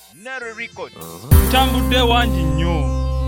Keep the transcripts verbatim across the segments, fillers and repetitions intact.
Ntambudde wangi nnyo.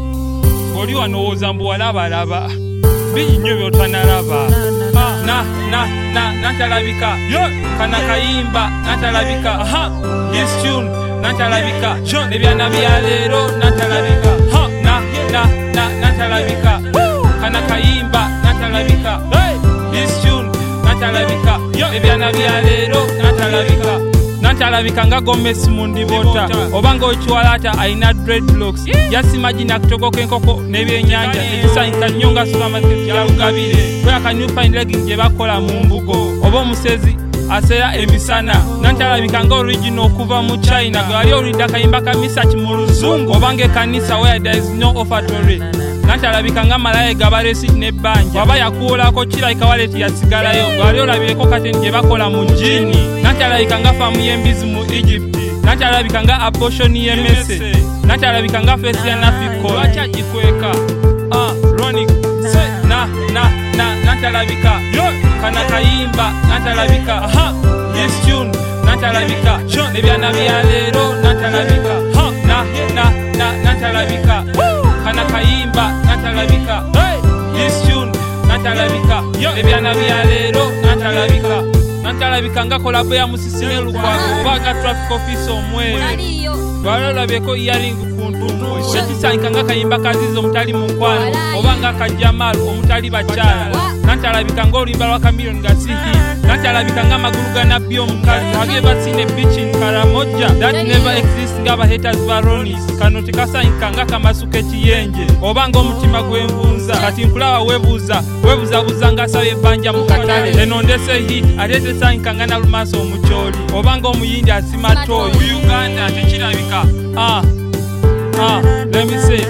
Oli wanowooza mbu walabalaba. Bingi nnyo by'otanalaba. Na na na natalabika. Kana kayimba natalabika. Aha. This tune natalabika. Ebyana bya leero natalabika. Na na na natalabika. Kana kayimba natalabika. This tune natalabika. Ebyana bya leero natalabika. Natalabika nga Gomez Mundibota obanga ochiwalata aina dreadlocks yasimagina kutokoka enkoko n'ebyenyanja ekisanyika nnyo nga supermarket ya Lugabire kwe aka new fine legging gye bakola mu mbugo oba omusezi asera emisana. Natalabika nga original okuva mu China gwe wali olidde akayimba ka Misach mu Luzungu obanga ekanisa where there is no offertory. Natalabika nga malaye gabalesi n'ebbanja waba yakuwolako kirayika waleti yasigalayo gwe wali olabireko kateni gye bakola mu jini. Natalabika nga famu y'embizi mu Egypt. Natalabika nga abortion y'emese. Natalabika nga fesi ya Nafiko lwaki agikweka. Ah, Ronic na na na natalabika. Kana kayimba natalabika. Aha, this tune natalabika. Ebyana bya leero natalabika. Na na na natalabika. Kana kayimba natalabika. This tune natalabika. Ebyana bya leero natalabika. Natalabika nga kolabo ya Musisime Lukwago baga traffic office omweru balolabeko earring ku ntumbwe ekisanyika nga kayimba kazizo mutali mu nkwano oba nga Kajamal omutali bakyala. Natalabika nga oluyimba lwa Chameleone nga sihi. Natalabika nga amagulu ga Nabbi omukazi have you ever seen a bitch in Karamoja that never exists nga ba haters baronis kano tekasanyika nga kamasuka ekiyenje oba nga omutima gw'envunza kati nkulaba webuuza webuzabuza nga asaba ebbanja mu katale eno ndese hit ate tesanyika nga Nalumansi omukyoli oba nga omuyindi asima toyi mu Uganda tekirabika. Ah, ah, let me say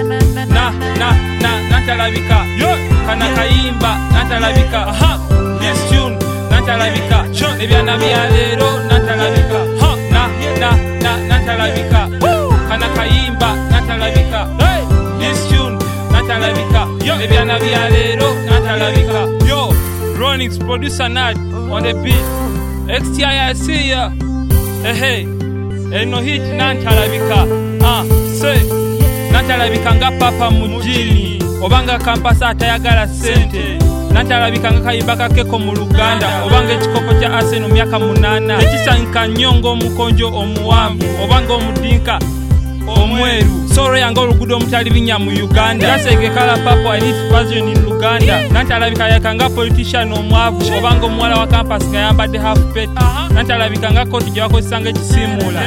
na na na natalabika. Kana kayimba natalabika. Aha, this tune natalabika. Ebyana bya leero natalabika. Na na na natalabika. Kana kayimba natalabika. This tune natalabika. Ebyana bya leero natalabika. Yo, Ronix producer Nad on the beat. X T I I see ya. Hey hey, eno hit natalabika. Ah, say natalabika nga papa mujini obanga kampasa atayagala sente. Natalabika nga kayimba kakeko mu Luganda obanga ekikopo kya Arsenal myaka munana ekisanyika nnyo ng'omukonjo omuwanvu obanga omudinka omweru soro yange oluguudo omutali binya mu Uganda yasege kala papo I need version in Luganda. Natalabika yakanga politician omwavu obanga omuwala wa campus nga yambadde half pet. Natalabika nga koti gye bakozesanga ekisimuula.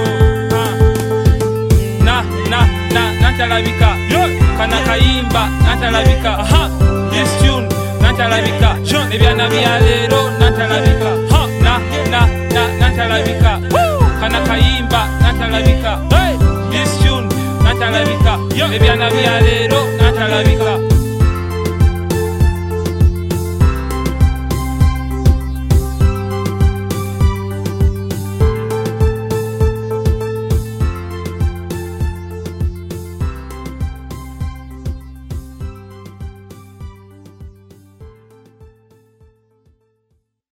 Na na na natalabika. Kana kayimba natalabika. Aha, this tune natalabika. Ebyana bya leero natalabika. Na na na natalabika. Kana kayimba natalabika. This tune natalabika. Ebyana bya leero natalabika.